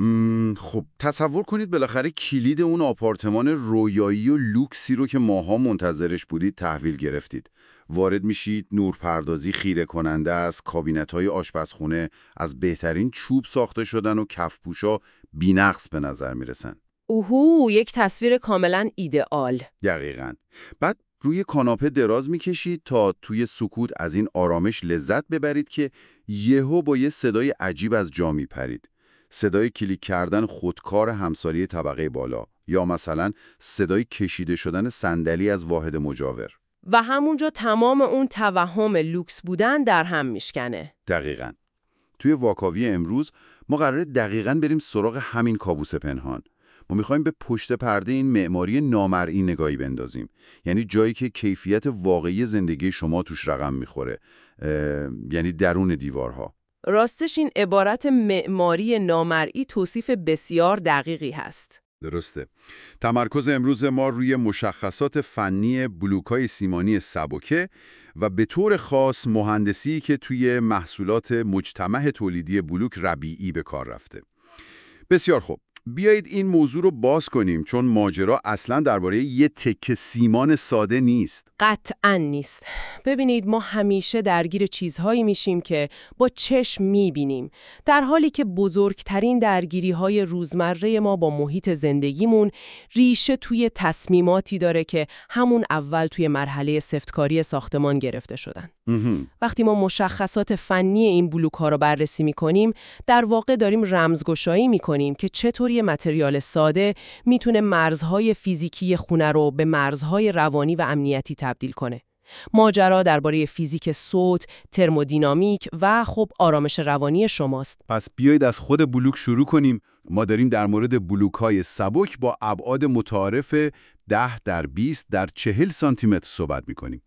خب تصور کنید بالاخره کلید اون آپارتمان رویایی و لوکسی رو که ماها منتظرش بودید تحویل گرفتید. وارد میشید، نورپردازی خیره کننده است، کابینت‌های آشپزخونه از بهترین چوب ساخته شدن و کفپوشا بی‌نقص به نظر میرسن. اوهو، یک تصویر کاملا ایدئال. دقیقاً. بعد روی کاناپه دراز میکشید تا توی سکوت از این آرامش لذت ببرید که یهو با یه صدای عجیب از جا میپرید. صدای کلیک کردن خودکار همسایه طبقه بالا یا مثلا صدای کشیده شدن صندلی از واحد مجاور. و همونجا تمام اون توهم لوکس بودن در هم میشکنه. دقیقاً. توی واکاوی امروز ما قراره دقیقاً بریم سراغ همین کابوس پنهان. ما میخوایم به پشت پرده این معماری نامرئی نگاهی بندازیم. یعنی جایی که کیفیت واقعی زندگی شما توش رقم میخوره. یعنی درون دیوارها. راستش این عبارت معماری نامرئی توصیف بسیار دقیقی هست. درسته. تمرکز امروز ما روی مشخصات فنی بلوک‌های سیمانی سبکه و به طور خاص مهندسی که توی محصولات مجتمع تولیدی بلوک ربیعی به کار رفته. بسیار خوب. بیایید این موضوع رو باز کنیم چون ماجرا اصلاً درباره یه تکه سیمان ساده نیست. قطعاً نیست. ببینید ما همیشه درگیر چیزهایی میشیم که با چشم میبینیم، در حالی که بزرگترین درگیری‌های روزمره ما با محیط زندگیمون ریشه توی تصمیماتی داره که همون اول توی مرحله سفتکاری ساختمان گرفته شدن. وقتی ما مشخصات فنی این بلوک‌ها رو بررسی می‌کنیم، در واقع داریم رمزگشایی می‌کنیم که چطور یه متریال ساده میتونه مرزهای فیزیکی خونه رو به مرزهای روانی و امنیتی تبدیل کنه. ماجرا درباره فیزیک صوت، ترمودینامیک و خب آرامش روانی شماست. پس بیایید از خود بلوک شروع کنیم. ما داریم در مورد بلوک‌های سبک با ابعاد متعارف 10 در 20 در 40 سانتی متر صحبت می‌کنیم.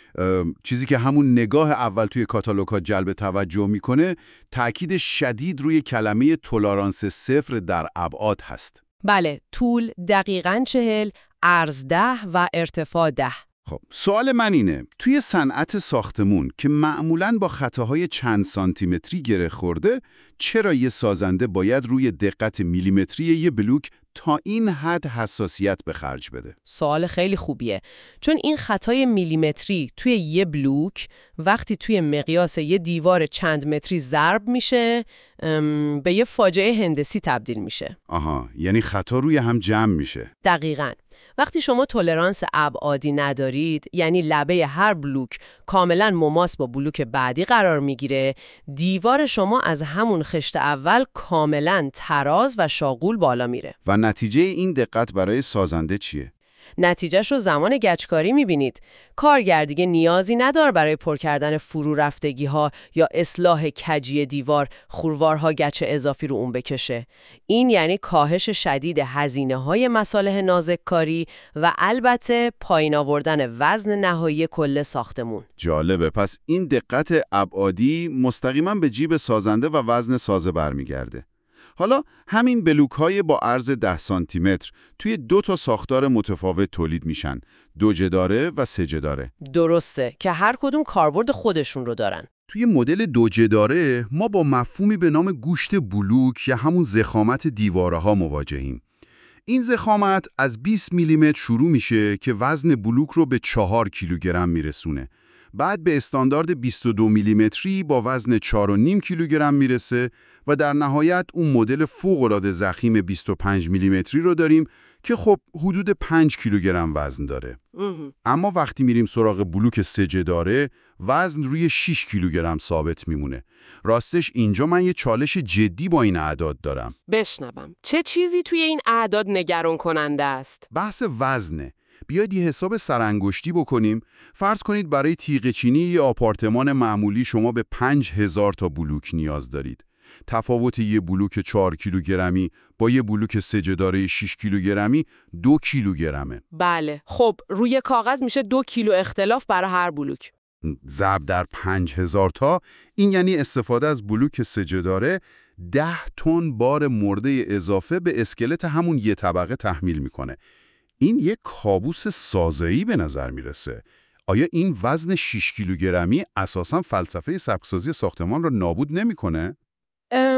چیزی که همون نگاه اول توی کاتالوگ‌ها جلب توجه میکنه، تأکید شدید روی کلمه تولرانس 0 در ابعاد هست. بله، طول دقیقاً 40، عرض 10 و ارتفاع 10. خب سوال من اینه، توی صنعت ساختمون که معمولاً با خطاهای چند سانتیمتری گره خورده، چرا یه سازنده باید روی دقت میلیمتری یه بلوک تا این حد حساسیت به خرج بده؟ سوال خیلی خوبیه، چون این خطای میلیمتری توی یه بلوک وقتی توی مقیاس یه دیوار چند متری ضرب میشه به یه فاجعه هندسی تبدیل میشه. آها، یعنی خطا روی هم جمع میشه. دقیقاً. وقتی شما تولرانس ابعادی ندارید، یعنی لبه هر بلوک کاملا مماس با بلوک بعدی قرار میگیره، دیوار شما از همون خشت اول کاملا تراز و شاغول بالا میره. و نتیجه این دقت برای سازنده چیه؟ نتیجهش رو زمان گچکاری میبینید. کارگر دیگه نیازی نداره برای پر کردن فرو رفتگی ها یا اصلاح کجی دیوار خوروارها گچ اضافی رو اون بکشه. این یعنی کاهش شدید هزینه های مصالح نازک‌کاری و البته پایین آوردن وزن نهایی کل ساختمون. جالبه. پس این دقت ابعادی مستقیما به جیب سازنده و وزن سازه برمیگرده. حالا همین بلوک‌های با عرض 10 سانتی متر توی 2 تا ساختار متفاوت تولید میشن، 2 جداره و 3 جداره. درسته که هر کدوم کاربرد خودشون رو دارن. توی مدل 2 جداره ما با مفهومی به نام گوشت بلوک یا همون ضخامت دیواره ها مواجهیم. این ضخامت از 20 میلیمتر شروع میشه که وزن بلوک رو به 4 کیلوگرم میرسونه. بعد به استاندارد 22 میلیمتری با وزن 4.5 کیلوگرم میرسه و در نهایت اون مدل فوق‌العاده ضخیم 25 میلیمتری رو داریم که خب حدود 5 کیلوگرم وزن داره. اما وقتی میریم سراغ بلوک 3 جداره، وزن روی 6 کیلوگرم ثابت میمونه. راستش اینجا من یه چالش جدی با این اعداد دارم. بشنوم. چه چیزی توی این اعداد نگران کننده است؟ بحث وزنه. بیاید یه حساب سرانگشتی بکنیم. فرض کنید برای تیغه‌چینی یه آپارتمان معمولی شما به 5000 تا بلوک نیاز دارید. تفاوت یه بلوک 4 کیلوگرمی با یه بلوک 3 جداره 6 کیلوگرمی 2 کیلوگرمه. بله. خب روی کاغذ میشه 2 کیلو اختلاف برای هر بلوک. ضرب در 5000 تا، این یعنی استفاده از بلوک 3 جداره 10 تن بار مرده اضافه به اسکلت همون یه طبقه تحمیل میکنه. این یک کابوس سازه‌ای به نظر میرسه. آیا این وزن 6 کیلوگرمی اساساً فلسفه سبکسازی ساختمان رو نابود نمیکنه؟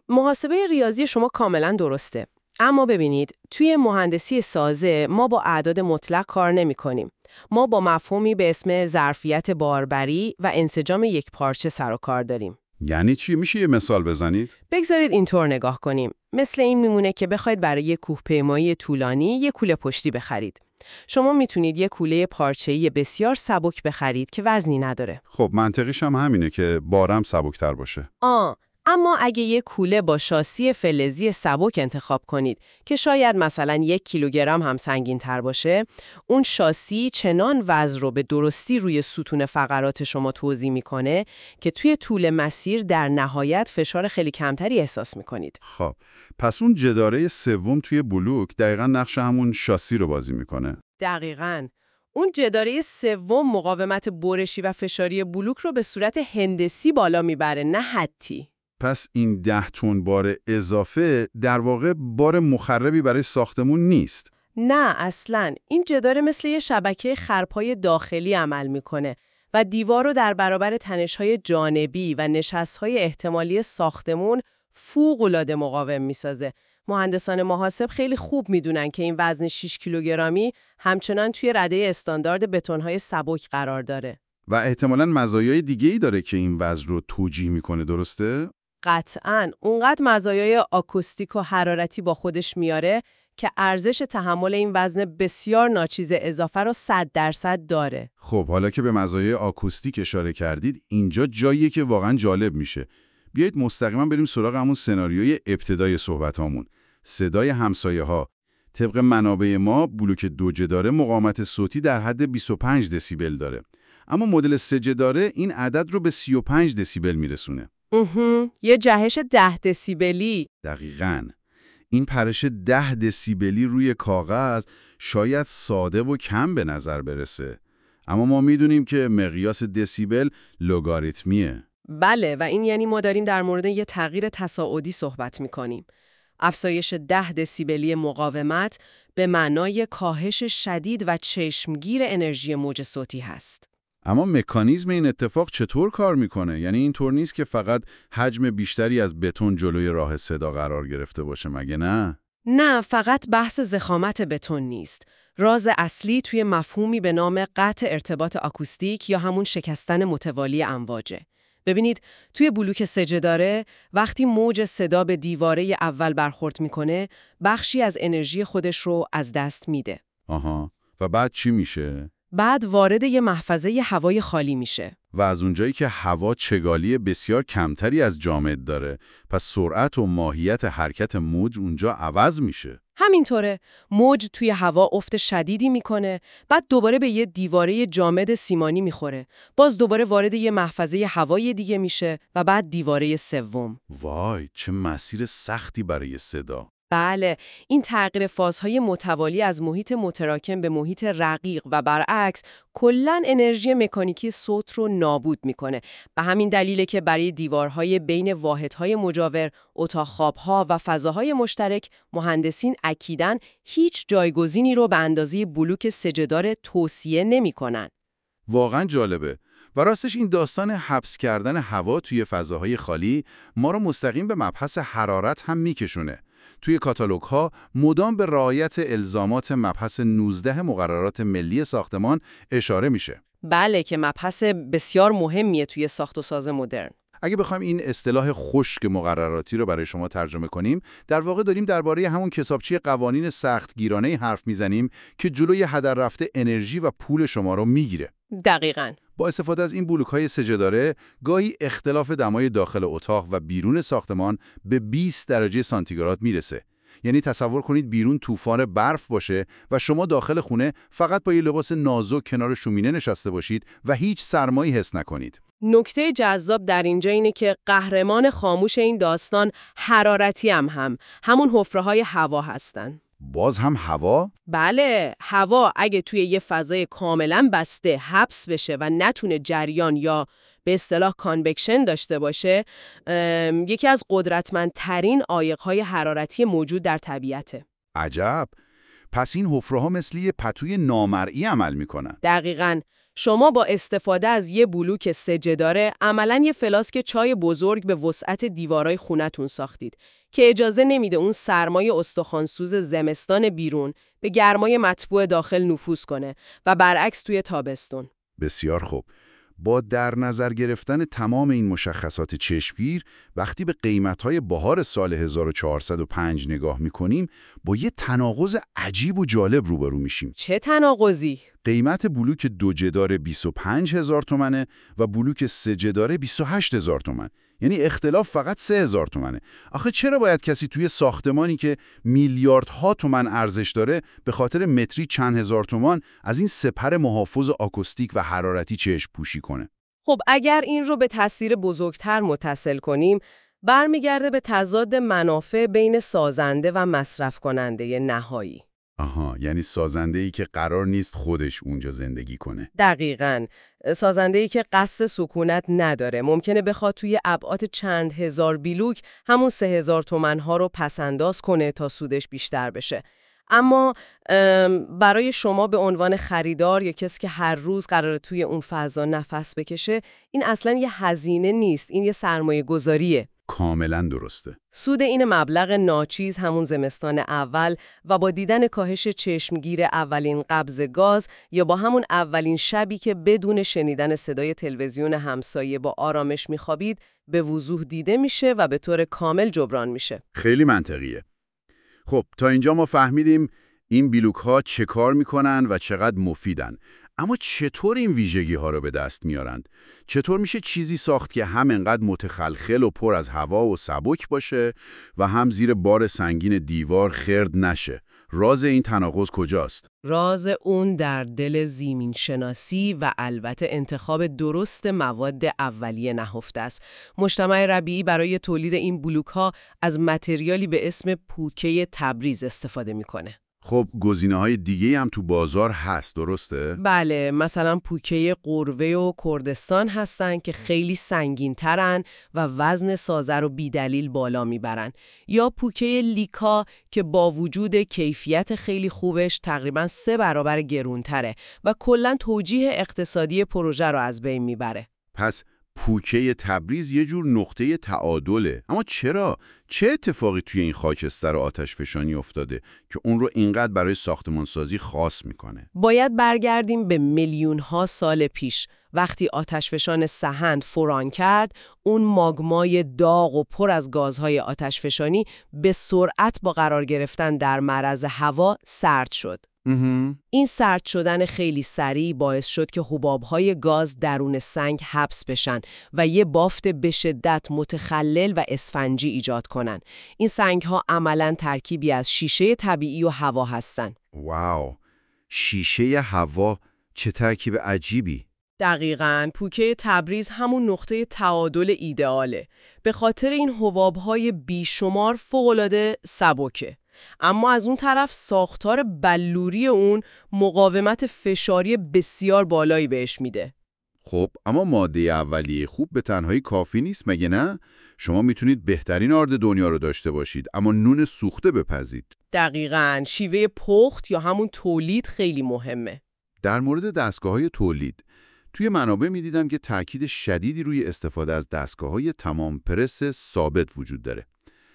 محاسبه ریاضی شما کاملا درسته. اما ببینید، توی مهندسی سازه ما با اعداد مطلق کار نمی کنیم. ما با مفهومی به اسم ظرفیت باربری و انسجام یک پارچه سر و کار داریم. یعنی چی؟ میشه یه مثال بزنید؟ بگذارید اینطور نگاه کنیم. مثل این میمونه که بخواید برای یک کوهپیمایی طولانی یک کوله پشتی بخرید. شما میتونید یک کوله پارچه‌ای بسیار سبک بخرید که وزنی نداره. خب منطقیش هم همینه که بارم سبکتر باشه. اما اگه یک کوله با شاسی فلزی سبک انتخاب کنید که شاید مثلا 1 کیلوگرم هم سنگین تر باشه، اون شاسی چنان وزن رو به درستی روی ستون فقرات شما توزیع میکنه که توی طول مسیر در نهایت فشار خیلی کمتری احساس میکنید. خب پس اون جداره سوم توی بلوک دقیقاً نقش همون شاسی رو بازی میکنه. دقیقاً. اون جداره سوم مقاومت برشی و فشاری بلوک رو به صورت هندسی بالا میبره، نه حدی. پس این 10 تن بار اضافه در واقع بار مخربی برای ساختمون نیست. نه اصلاً. این جداره مثل یه شبکه خرپای داخلی عمل میکنه و دیوار رو در برابر تنش‌های جانبی و نشست‌های احتمالی ساختمون فوق‌العاده مقاوم میسازه. مهندسان محاسب خیلی خوب میدونن که این وزن 6 کیلوگرمی همچنان توی رده استاندارد بتون‌های سبک قرار داره. و احتمالاً مزایای دیگه‌ای داره که این وزن رو توجیه میکنه، درسته؟ قطعاً. اونقدر مزایای آکوستیک و حرارتی با خودش میاره که ارزش تحمل این وزن بسیار ناچیز اضافه رو 100% داره. خب حالا که به مزایای آکوستیک اشاره کردید، اینجا جاییه که واقعاً جالب میشه. بیایید مستقیما بریم سراغ همون سناریوی ابتدای صحبتامون. صدای همسایه‌ها. طبق منابع ما بلوک 2 جداره مقاومت صوتی در حد 25 دسیبل داره. اما مدل 3 جداره این عدد رو به 35 دسیبل میرسونه. یه جهش 10 دسیبلی. دقیقاً. این پرش 10 دسیبلی روی کاغذ شاید ساده و کم به نظر برسه. اما ما میدونیم که مقیاس دسیبل لگاریتمیه. بله، و این یعنی ما داریم در مورد یه تغییر تصاعدی صحبت می‌کنیم. افزایش 10 دسیبلی مقاومت به معنای کاهش شدید و چشمگیر انرژی موج صوتی هست. اما مکانیزم این اتفاق چطور کار میکنه؟ یعنی اینطور نیست که فقط حجم بیشتری از بتون جلوی راه صدا قرار گرفته باشه، مگه نه؟ نه، فقط بحث ضخامت بتون نیست. راز اصلی توی مفهومی به نام قطع ارتباط آکوستیک یا همون شکستن متوالی امواجه. ببینید، توی بلوک 3 جداره وقتی موج صدا به دیواره اول برخورد میکنه، بخشی از انرژی خودش رو از دست میده. آها، و بعد چی میشه؟ بعد وارد یه محفظه هوای خالی میشه. و از اونجایی که هوا چگالی بسیار کمتری از جامد داره، پس سرعت و ماهیت حرکت موج اونجا عوض میشه. همینطوره، موج توی هوا افت شدیدی میکنه، بعد دوباره به یه دیواره جامد سیمانی میخوره، باز دوباره وارد یه محفظه هوای دیگه میشه و بعد دیواره سوم. وای، چه مسیر سختی برای صدا. بله، این تغییر فازهای متوالی از محیط متراکم به محیط رقیق و برعکس کلاً انرژی مکانیکی صوت رو نابود میکنه. به همین دلیله که برای دیوارهای بین واحدهای مجاور، اتاق خوابها و فضاهای مشترک مهندسین اکیداً هیچ جایگزینی رو به اندازه بلوک 3 جدار توصیه نمیکنن. واقعا جالبه. و راستش این داستان حبس کردن هوا توی فضاهای خالی ما رو مستقیم به مبحث حرارت هم میکشونه. توی کاتالوگ‌ها مدام به رعایت الزامات مبحث 19 مقررات ملی ساختمان اشاره میشه. بله، که مبحث بسیار مهمیه توی ساخت و ساز مدرن. اگه بخوایم این اصطلاح خشک مقرراتی رو برای شما ترجمه کنیم، در واقع داریم درباره همون کتابچه قوانین سختگیرانه حرف میزنیم که جلوی هدر رفته انرژی و پول شما رو میگیره. دقیقاً. با استفاده از این بلوک‌های 3 جداره، گاهی اختلاف دمای داخل اتاق و بیرون ساختمان به 20 درجه سانتیگراد میرسه. یعنی تصور کنید بیرون طوفان برف باشه و شما داخل خونه فقط با یه لباس نازک کنار شومینه نشسته باشید و هیچ سرمایی حس نکنید. نکته جذاب در اینجا اینه که قهرمان خاموش این داستان حرارتی همون حفره‌های هوا هستن. باز هم هوا؟ بله، هوا اگه توی یه فضای کاملا بسته حبس بشه و نتونه جریان یا به اصطلاح کانوکشن داشته باشه، یکی از قدرتمندترین عایق‌های حرارتی موجود در طبیعته. عجب. پس این حفره‌ها مثل یه پتوی نامرئی عمل میکنن. دقیقاً. شما با استفاده از یه بلوک سجه‌داره عملاً یه فلاسک چای بزرگ به وسعت دیوارای خونتون ساختید که اجازه نمیده اون سرمای استخوانسوز زمستان بیرون به گرمای مطبوع داخل نفوذ کنه و برعکس توی تابستون. بسیار خوب. با در نظر گرفتن تمام این مشخصات چشمگیر، وقتی به قیمت‌های بهار سال 1405 نگاه می‌کنیم، با یه تناقض عجیب و جالب روبرو میشیم. چه تناقضی؟ قیمت بلوک 2 جدار 25000 تومنه و بلوک 3 جدار 28000 تومن. یعنی اختلاف فقط 3000 تومنه. آخه چرا باید کسی توی ساختمانی که میلیاردها تومن ارزش داره به خاطر متری چند هزار تومان از این سپر محافظ آکوستیک و حرارتی چشم پوشی کنه؟ خب اگر این رو به تاثیر بزرگتر متصل کنیم، برمیگرده به تضاد منافع بین سازنده و مصرف کننده نهایی. آها، یعنی سازنده‌ای که قرار نیست خودش اونجا زندگی کنه. دقیقاً. سازنده‌ای که قصد سکونت نداره. ممکنه بخواد توی ابعاد چند هزار بیلوک همون 3000 تومن‌ها رو پس‌انداز کنه تا سودش بیشتر بشه. اما برای شما به عنوان خریدار یا کسی که هر روز قراره توی اون فضا نفس بکشه، این اصلاً یه هزینه نیست، این یه سرمایه‌گذاریه. کاملا درسته. سود این مبلغ ناچیز همون زمستان اول و با دیدن کاهش چشمگیر اولین قبض گاز یا با همون اولین شبی که بدون شنیدن صدای تلویزیون همسایه با آرامش میخوابید به وضوح دیده میشه و به طور کامل جبران میشه. خیلی منطقیه. خب تا اینجا ما فهمیدیم این بیلوک ها چه کار میکنن و چقدر مفیدن. اما چطور این ویژگی ها رو به دست میارند؟ چطور میشه چیزی ساخت که هم انقدر متخلخل و پر از هوا و سبک باشه و هم زیر بار سنگین دیوار خرد نشه؟ راز این تناقض کجاست؟ راز اون در دل زمین شناسی و البته انتخاب درست مواد اولیه نهفته است. مجتمع ربیعی برای تولید این بلوک ها از متریالی به اسم پوکه تبریز استفاده میکنه. خب گزینه‌های دیگه هم تو بازار هست، درسته؟ بله، مثلا پوکه قروه و کردستان هستن که خیلی سنگین‌ترن و وزن سازه رو بی‌دلیل بالا میبرن. یا پوکه لیکا که با وجود کیفیت خیلی خوبش تقریباً 3 برابر گرونتره و کلاً توجیه اقتصادی پروژه رو از بین میبره. پس پوکه تبریز یه جور نقطه تعادله. اما چرا؟ چه اتفاقی توی این خاکستر آتشفشانی افتاده که اون رو اینقدر برای ساختمانسازی خاص میکنه؟ باید برگردیم به میلیون‌ها سال پیش. وقتی آتشفشان سهند فوران کرد، اون ماگمای داغ و پر از گازهای آتشفشانی به سرعت با قرار گرفتن در معرض هوا سرد شد. این سرد شدن خیلی سریع باعث شد که حباب‌های گاز درون سنگ حبس بشن و یه بافت به شدت متخلل و اسفنجی ایجاد کنن. این سنگ‌ها عملاً ترکیبی از شیشه طبیعی و هوا هستن. واو، شیشه هوا، چه ترکیب عجیبی. دقیقاً، پوکه تبریز همون نقطه تعادل ایدئاله. به خاطر این حباب‌های بیشمار فوق‌العاده سبکه. اما از اون طرف ساختار بلوری اون مقاومت فشاری بسیار بالایی بهش میده. خب اما ماده اولیه خوب به تنهایی کافی نیست مگه نه؟ شما میتونید بهترین آرد دنیا رو داشته باشید اما نون سوخته بپزید. دقیقاً، شیوه پخت یا همون تولید خیلی مهمه. در مورد دستگاه‌های تولید توی منابع میدیدم که تاکید شدیدی روی استفاده از دستگاه‌های تمام پرس ثابت وجود داره.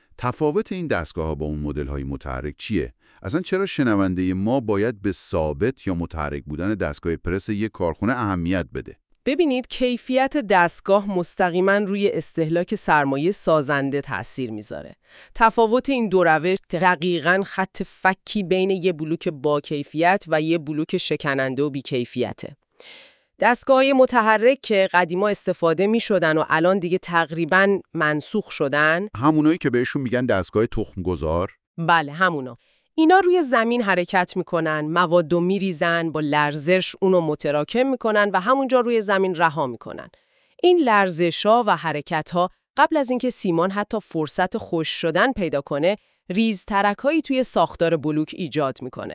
تفاوت این دستگاه‌ها با اون مدل‌های متحرک چیه؟ اصلا چرا شنونده ما باید به ثابت یا متحرک بودن دستگاه پرس یک کارخونه اهمیت بده؟ ببینید، کیفیت دستگاه مستقیما روی استهلاک سرمایه سازنده تأثیر میذاره. تفاوت این دو روش دقیقاً خط فکی بین یه بلوک با کیفیت و یه بلوک شکننده و بی کیفیته. دستگاه‌های متحرک که قدیما استفاده می‌شدن و الان دیگه تقریباً منسوخ شدن، همونایی که بهشون میگن دستگاه تخم‌گذار؟ بله، همونا. اینا روی زمین حرکت میکنن، موادو میریزن، با لرزش اونو متراکم میکنن و همونجا روی زمین رها میکنن. این لرزش‌ها و حرکت‌ها قبل از اینکه سیمان حتی فرصت خشک شدن پیدا کنه، ریزترک‌هایی توی ساختار بلوک ایجاد میکنه.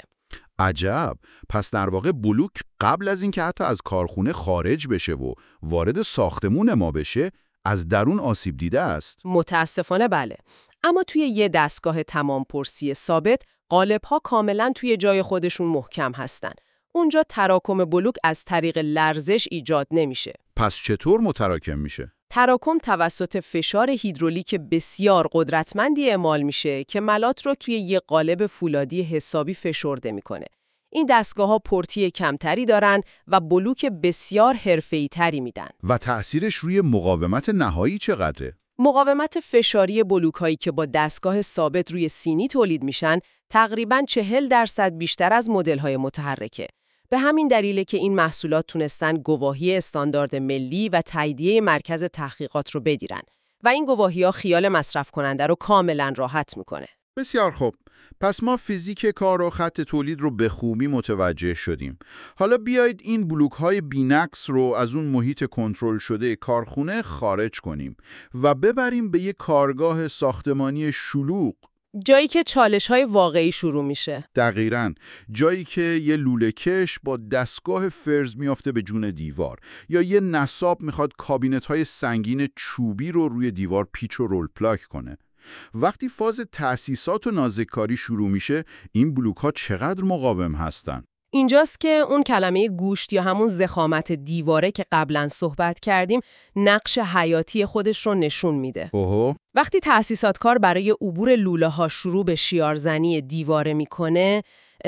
عجب، پس در واقع بلوک قبل از اینکه حتی از کارخونه خارج بشه و وارد ساختمون ما بشه، از درون آسیب دیده است. متاسفانه بله. اما توی یه دستگاه تمام پرسی ثابت، قالب‌ها کاملاً توی جای خودشون محکم هستن. اونجا تراکم بلوک از طریق لرزش ایجاد نمیشه. پس چطور متراکم میشه؟ تراکم توسط فشار هیدرولیک بسیار قدرتمندی اعمال میشه که ملات رو توی یه قالب فولادی حسابی فشرده میکنه. این دستگاه‌ها پورتی کمتری دارن و بلوک بسیار حرفه‌ای تری میدن. و تأثیرش روی مقاومت نهایی چقدره؟ مقاومت فشاری بلوک‌هایی که با دستگاه ثابت روی سینی تولید میشن تقریباً 40% بیشتر از مدل‌های متحرکه. به همین دلیله که این محصولات تونستن گواهی استاندارد ملی و تاییدیه مرکز تحقیقات رو بگیرن و این گواهی‌ها خیال مصرف کننده رو کاملاً راحت میکنه. بسیار خوب. پس ما فیزیک کار و خط تولید رو به خوبی متوجه شدیم. حالا بیایید این بلوک‌های بی‌نقص رو از اون محیط کنترل شده کارخونه خارج کنیم و ببریم به یک کارگاه ساختمانی شلوغ. جایی که چالش‌های واقعی شروع میشه. دقیقاً. جایی که یه لوله‌کش با دستگاه فرز میافته به جون دیوار یا یه نصاب میخواد کابینت‌های سنگین چوبی رو روی دیوار پیچ و رول پلاک کنه. وقتی فاز تأسیسات و نازک‌کاری شروع میشه، این بلوک‌ها چقدر مقاوم هستن؟ اینجاست که اون کلمه گوشت یا همون ضخامت دیواره که قبلا صحبت کردیم نقش حیاتی خودش رو نشون میده. وقتی تأسیساتکار برای عبور لوله‌ها شروع به شیارزنی دیواره میکنه،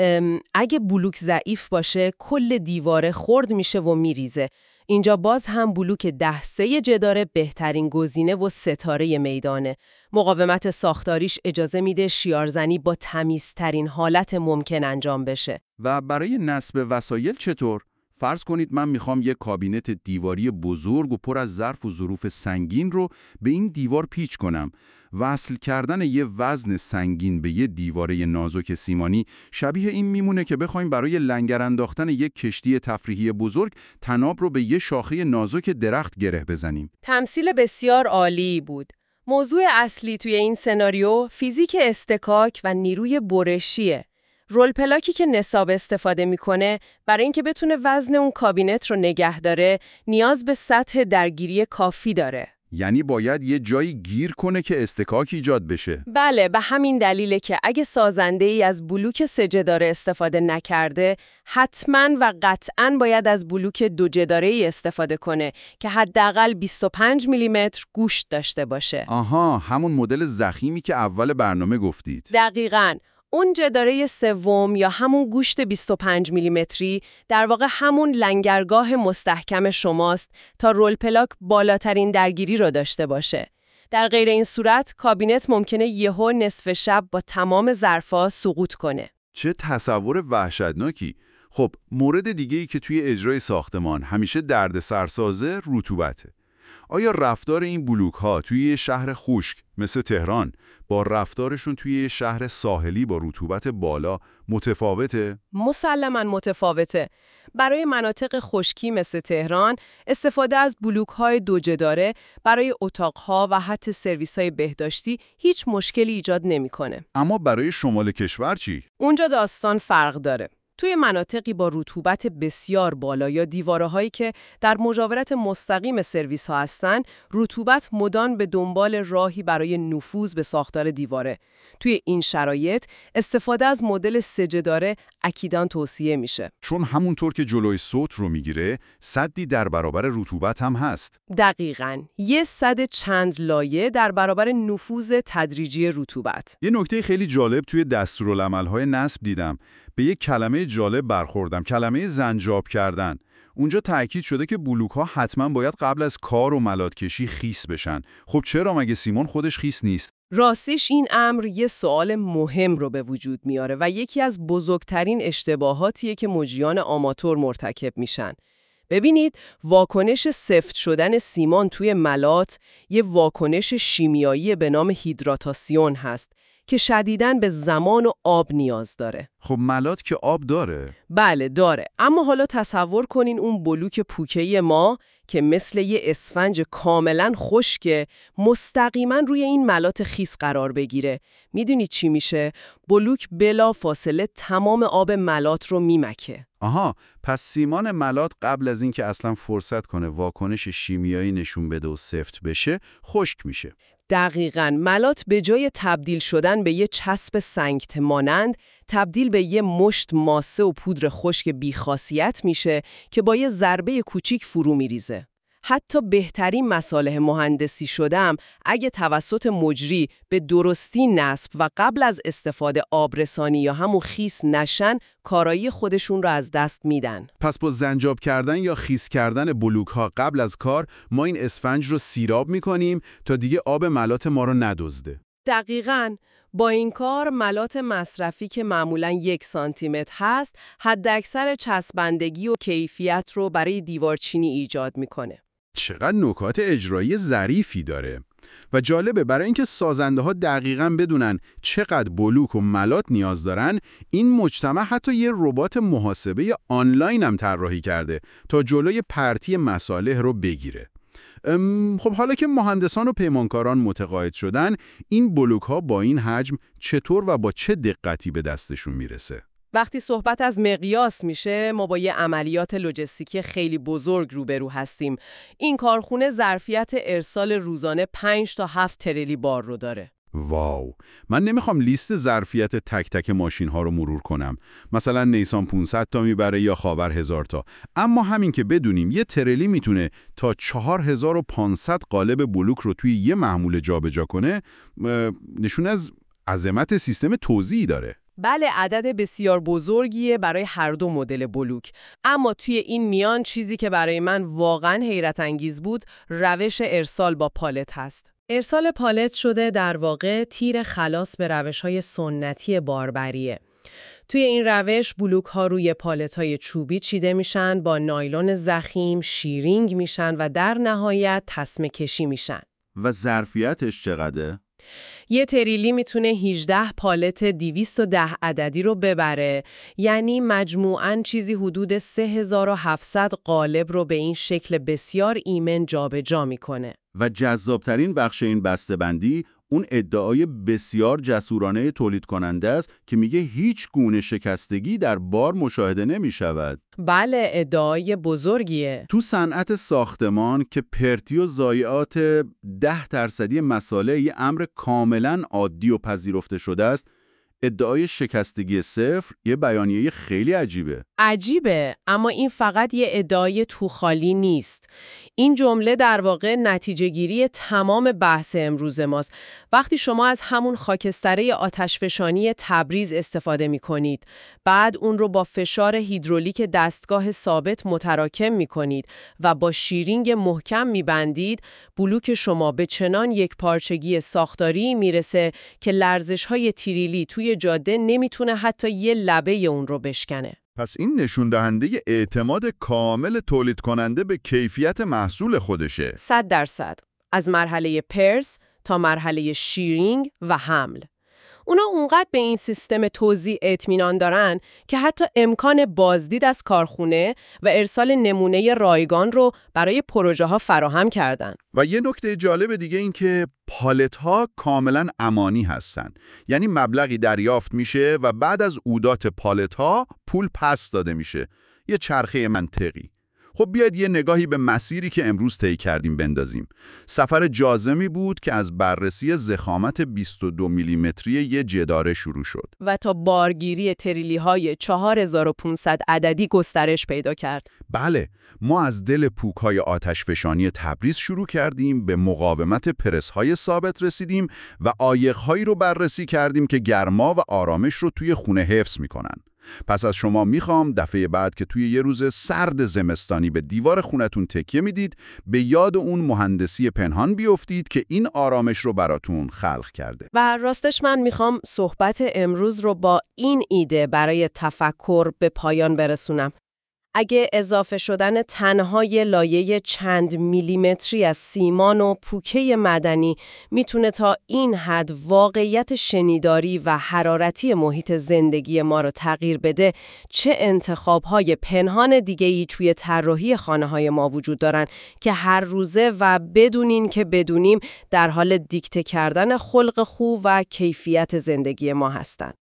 اگه بلوک ضعیف باشه کل دیواره خرد میشه و میریزه. اینجا باز هم بلوک 10 جداره بهترین گزینه و ستاره میدانه. مقاومت ساختاریش اجازه میده شیارزنی با تمیزترین حالت ممکن انجام بشه. و برای نصب وسایل چطور؟ فرض کنید من میخوام یک کابینت دیواری بزرگ و پر از ظرف و ظروف سنگین رو به این دیوار پیچ کنم. وصل کردن یه وزن سنگین به یه دیواره نازک سیمانی شبیه این میمونه که بخوایم برای لنگر انداختن یک کشتی تفریحی بزرگ طناب رو به یه شاخه نازک درخت گره بزنیم. تمثیل بسیار عالی بود. موضوع اصلی توی این سناریو فیزیک استکاک و نیروی برشیه. رول پلاکی که نصاب استفاده میکنه برای اینکه بتونه وزن اون کابینت رو نگه داره نیاز به سطح درگیری کافی داره. یعنی باید یه جایی گیر کنه که استکاک ایجاد بشه. بله، به همین دلیله که اگه سازنده‌ای از بلوک 3 جداره استفاده نکرده حتماً و قطعاً باید از بلوک 2 جداره‌ای استفاده کنه که حداقل 25 میلیمتر گوشت داشته باشه. آها، همون مدل ضخیمی که اول برنامه گفتید. دقیقاً. اون جداره سوم یا همون گوشت 25 میلیمتری در واقع همون لنگرگاه مستحکم شماست تا رول پلاک بالاترین درگیری رو داشته باشه. در غیر این صورت کابینت ممکنه یهو نصف شب با تمام ظرفا سقوط کنه. چه تصور وحشتناکی. خب مورد دیگه‌ای که توی اجرای ساختمان همیشه دردسرسازه رطوبته. آیا رفتار این بلوک‌ها توی یه شهر خشک مثل تهران با رفتارشون توی یه شهر ساحلی با رطوبت بالا متفاوته؟ مسلماً متفاوته. برای مناطق خشکی مثل تهران، استفاده از بلوک‌های 2 جداره برای اتاق‌ها و حتی سرویس‌های بهداشتی هیچ مشکلی ایجاد نمی‌کنه. اما برای شمال کشور چی؟ اونجا داستان فرق داره. توی مناطقی با رطوبت بسیار بالا یا دیواره‌هایی که در مجاورت مستقیم سرویس‌ها هستن، رطوبت مدام به دنبال راهی برای نفوذ به ساختار دیواره. توی این شرایط استفاده از مدل 3 جداره اکیداً توصیه میشه. چون همونطور که جلوی صوت رو میگیره، سدی در برابر رطوبت هم هست. دقیقاً. یه سد چند لایه در برابر نفوذ تدریجی رطوبت. یه نکته خیلی جالب توی دستورالعمل‌های نصب دیدم. به یک کلمه جالب برخوردم، کلمه زنجاب کردن. اونجا تأکید شده که بلوک‌ها حتما باید قبل از کار و ملات‌کشی خیس بشن. خب چرا مگه سیمان خودش خیس نیست؟ راستش این امر یه سوال مهم رو به وجود میاره و یکی از بزرگترین اشتباهاتیه که مجریان آماتور مرتکب میشن. ببینید، واکنش سفت شدن سیمان توی ملات یه واکنش شیمیایی به نام هیدراتاسیون هست که شدیداً به زمان و آب نیاز داره. خب ملات که آب داره؟ بله داره، اما حالا تصور کنین اون بلوک پوکه‌ای ما که مثل یه اسفنج کاملاً خشکه مستقیما روی این ملات خیس قرار بگیره. میدونید چی میشه؟ بلوک بلا فاصله تمام آب ملات رو میمکه. آها، پس سیمان ملات قبل از اینکه اصلا فرصت کنه واکنش شیمیایی نشون بده و سفت بشه، خشک میشه. دقیقاً، ملات به جای تبدیل شدن به یه چسب سنگت مانند، تبدیل به یه مشت ماسه و پودر خشک بی‌خاصیت میشه که با یه ضربه کوچیک فرو میریزه. حتی بهترین مصالح مهندسی شدم اگه توسط مجری به درستی نصب و قبل از استفاده آبرسانی یا همون خیس نشن، کارایی خودشون رو از دست میدن. پس با زنجاب کردن یا خیس کردن بلوک ها قبل از کار ما این اسفنج رو سیراب میکنیم تا دیگه آب ملات ما رو ندزده. دقیقاً. با این کار ملات مصرفی که معمولاً 1 سانتیمتر هست، حداکثر چسبندگی و کیفیت رو برای دیوارچینی ایجاد میکنه. چقدر نکات اجرایی ظریفی داره. و جالبه برای اینکه سازنده ها دقیقاً بدونن چقدر بلوک و ملات نیاز دارن، این مجتمع حتی یه ربات محاسبه آنلاین هم طراحی کرده تا جلوی پرتی مصالح رو بگیره. خب حالا که مهندسان و پیمانکاران متقاعد شدن، این بلوک ها با این حجم چطور و با چه دقتی به دستشون میرسه؟ وقتی صحبت از مقیاس میشه، ما با یه عملیات لوجستیکی خیلی بزرگ روبرو هستیم. این کارخونه ظرفیت ارسال روزانه 5 تا 7 تریلی بار رو داره. واو، من نمیخوام لیست ظرفیت تک تک ماشین ها رو مرور کنم. مثلا نیسان 500 تا میبره یا خاور 1000 تا. اما همین که بدونیم یه تریلی میتونه تا 4500 قالب بلوک رو توی یه محمول جابجا کنه، نشون از عظمت سیستم توزیعی داره. بله، عدد بسیار بزرگیه برای هر دو مدل بلوک. اما توی این میان چیزی که برای من واقعاً حیرت انگیز بود، روش ارسال با پالت هست. ارسال پالت شده در واقع تیر خلاص به روش‌های سنتی باربریه. توی این روش بلوک‌ها روی پالت‌های چوبی چیده میشن، با نایلون ضخیم شیرینگ میشن و در نهایت تسمه کشی میشن. و ظرفیتش چقدره؟ یه تریلی میتونه 18 پالت 210 عددی رو ببره، یعنی مجموعاً چیزی حدود 3700 قالب رو به این شکل بسیار ایمن جابجا میکنه. و جذابترین بخش این بسته‌بندی اون ادعای بسیار جسورانه تولید کننده است که میگه هیچ گونه شکستگی در بار مشاهده نمی شود. بله، ادعای بزرگیه. تو صنعت ساختمان که پرتی و ضایعات 10% مصالح یه امر کاملا عادی و پذیرفته شده است، ادعای شکستگی صفر یه بیانیه خیلی عجیبه، اما این فقط یه ادعای توخالی نیست. این جمله در واقع نتیجه گیری تمام بحث امروز ماست. وقتی شما از همون خاکستره آتشفشانی تبریز استفاده می کنید، بعد اون رو با فشار هیدرولیک دستگاه ثابت متراکم می کنید و با شیرینگ محکم می بندید، بلوک شما به چنان یک پارچگی ساختاری میرسه که لرزش‌های تریلی توی جاده نمیتونه حتی یه لبه اون رو بشکنه. پس این نشون دهنده اعتماد کامل تولید کننده به کیفیت محصول خودشه. 100%. از مرحله پرس تا مرحله شیرینگ و حمل. اونا اونقدر به این سیستم توزیع اطمینان دارن که حتی امکان بازدید از کارخونه و ارسال نمونه رایگان رو برای پروژه ها فراهم کردن. و یه نکته جالب دیگه این که پالت ها کاملا امانی هستن. یعنی مبلغی دریافت میشه و بعد از عودات پالت ها پول پس داده میشه. یه چرخه منطقی. خب بیاید یه نگاهی به مسیری که امروز طی کردیم بندازیم. سفر جازمی بود که از بررسی ضخامت 22 میلیمتری یه جداره شروع شد و تا بارگیری تریلی های 4500 عددی گسترش پیدا کرد. بله، ما از دل پوک‌های آتشفشانی تبریز شروع کردیم، به مقاومت پرس‌های ثابت رسیدیم و عایق‌هایی رو بررسی کردیم که گرما و آرامش رو توی خونه حفظ می‌کنن. پس از شما میخوام دفعه بعد که توی یه روز سرد زمستانی به دیوار خونتون تکیه میدید، به یاد اون مهندسی پنهان بیفتید که این آرامش رو براتون خلق کرده. و راستش من میخوام صحبت امروز رو با این ایده برای تفکر به پایان برسونم. اگه اضافه شدن تنها یه لایه چند میلیمتری از سیمان و پوکه معدنی میتونه تا این حد واقعیت شنیداری و حرارتی محیط زندگی ما رو تغییر بده، چه انتخاب‌های پنهان دیگه‌ای توی طراحی خانه‌های ما وجود دارن که هر روزه و بدونین که بدونیم در حال دیکته کردن خلق خوب و کیفیت زندگی ما هستن.